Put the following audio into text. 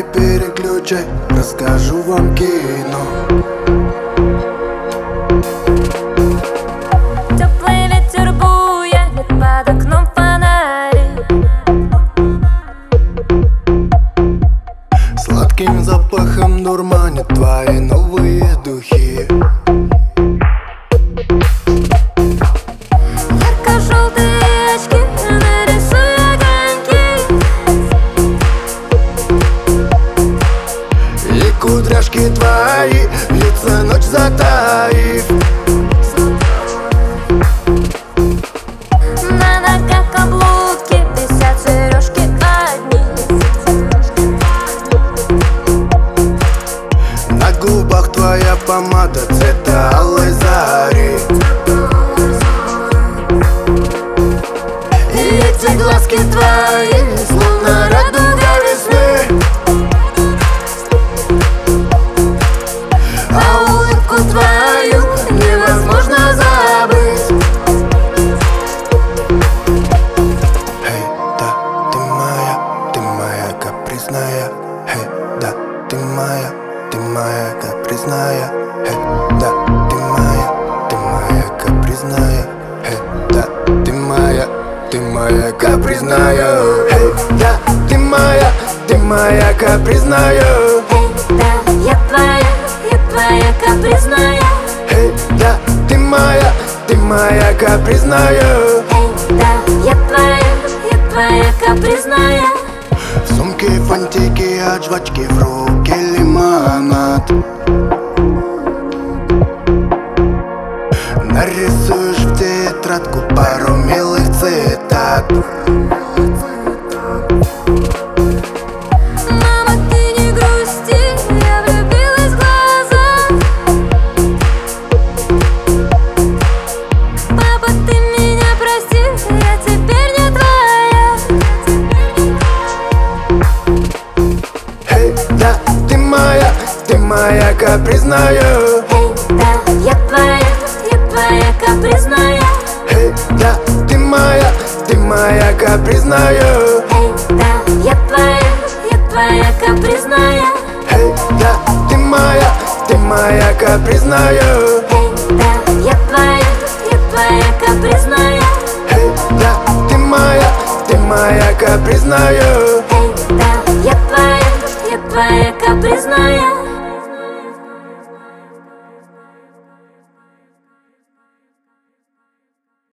переключай, расскажу вам кино. Теплый ветер буянит под окном фонарик. Сладким запахом дурманят твои новые духи. Ярко-желтые очки, нарисуй огоньки. И кудряшки твои вьются, ночь затаив. На ногах каблуки, висят сережки одни. На губах твоя помада цвета алой зари. И эти глазки твои, словно радуга весны. А улыбку твою невозможно забыть. Эй, да, ты моя капризная. Эй, да, ты моя капризная. Эй, да, ты моя капризная. Эй, да, ты моя капризная. Эй, да, ты моя капризная. Эй, да, я твоя капризная. Эй, да, ты моя капризная. Эй, да, я твоя капризная. В сумке фантики от жвачки, в руке лимонад. Нарисуешь в тетрадку пару милых цитат. Мама, ты не грусти, я влюбилась в глаза. Папа, ты меня прости, я теперь не твоя. Эй, да, ты моя капризная. Эй, да, я твоя капризная. Эй, да, ты моя капризная. Эй, да, я твоя капризная. Эй, да, ты моя капризная. Эй, да, я твоя капризная. Эй, да, ты моя капризная. Эй, да, я твоя капризная.